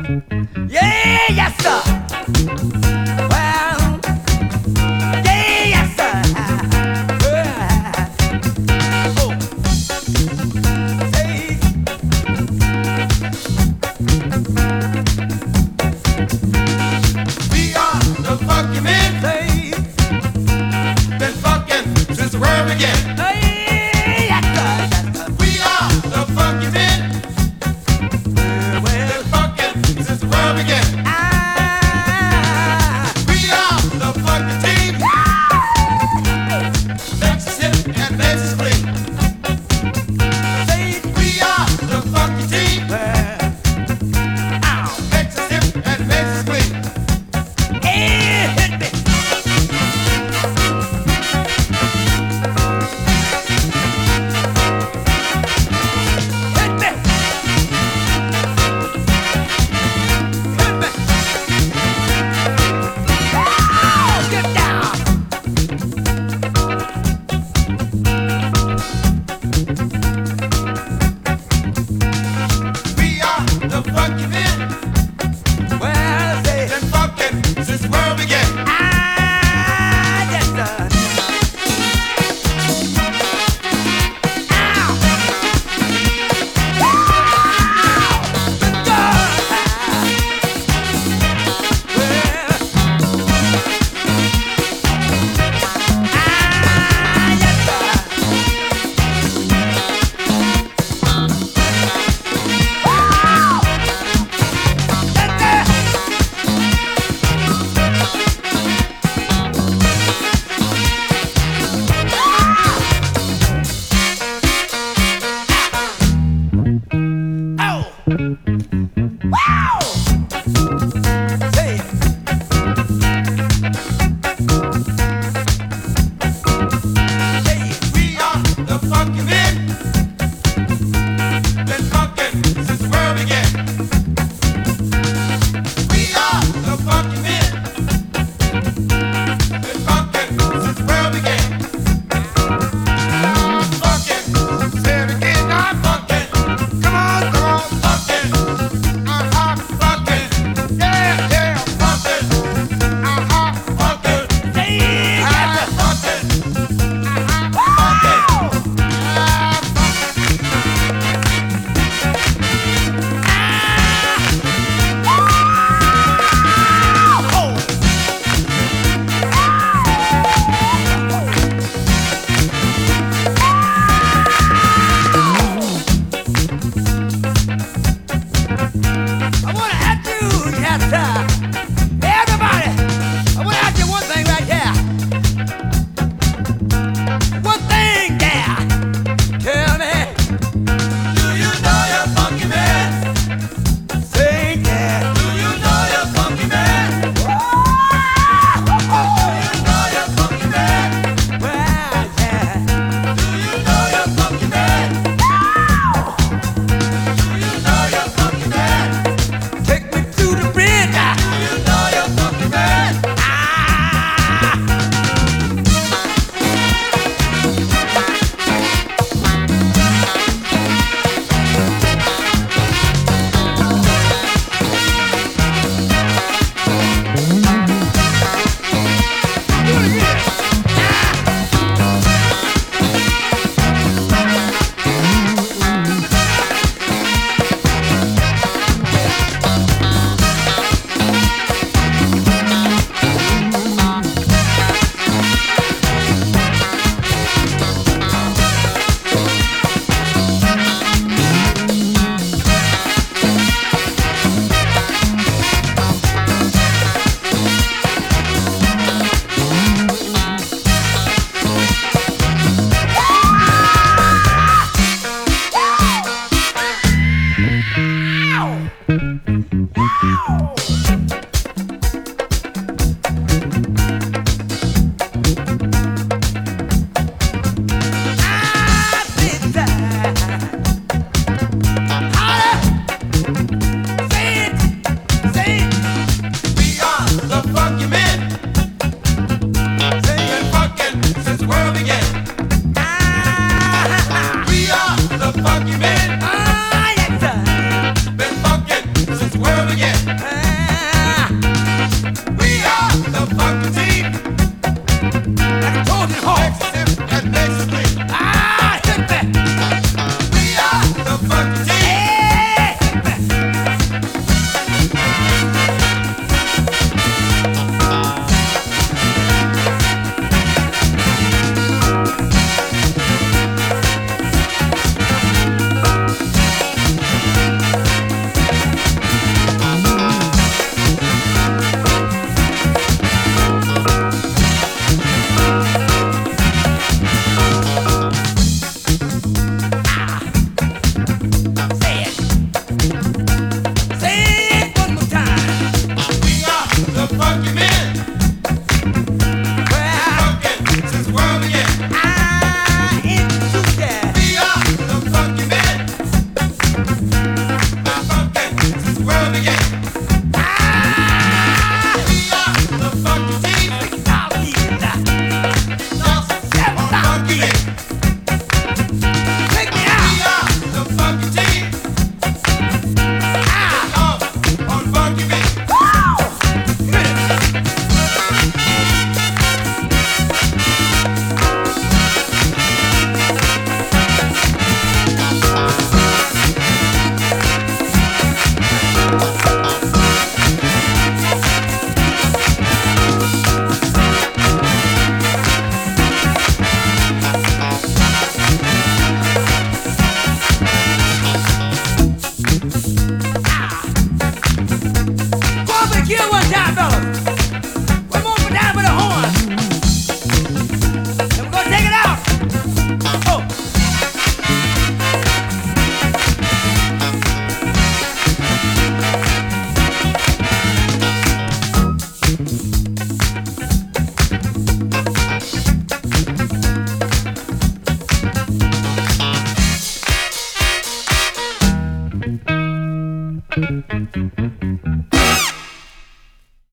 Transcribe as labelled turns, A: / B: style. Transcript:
A: Yeah, yes, sir. Well, yeah, yes, sir. Oh, say,
B: We are the funky men.
A: say,
B: Been funkin' since the world began.
A: hey, yes, sir, yes, sir.
B: We are the funky men.
A: Well,
B: Been funkin' since the world began.
A: ah,
B: We are the funky team. Makes us hip and makes us clean.
A: say,
B: We are the funky team.
A: well, ow,
B: Makes us hip and makes us clean.
A: hey, hit me. Hit me. Hit me. Oh, get down.
B: We are the funky men.
A: Well, say,
B: Been funkin' since the world began.
A: ah, yes, sir. Ow. Ow. Good God. Well, ah, yes, sir. Wow. That's it. Oh! Wow! Say it. Say it.
B: We are the funky men. Been funkin' since the world began. We are the funky men. Been funkin' since the world began. Funkin', say it again, I'm funkin'. Come on, funkin'. Funkin', yeah, yeah, funkin'. Funkin',
A: Say it. Yes, sir.
B: funkin'.
A: Wow! Oh! I want to ask you, yes, sir. Everybody, I want to ask you one thing right here. One thing there. Tell me,
B: Do you know you're funky man?
A: sing yeah.
B: Do you know you're funky man?
A: Oh,
B: You know you're funky man.
A: well, yeah.
B: Do you know you're funky man? Do you know you're funky man?
A: Take me to the bridge.
B: Do you know you're funky man?
A: Ah. Do it again. Ow! Ow! I said that. Holla! Say it! Say it!
B: We are the funky men. Been funkin' since the world began.
A: Ah!
B: We are the funky men.
A: Ah, yes, sir.
B: Been funkin' since the world began.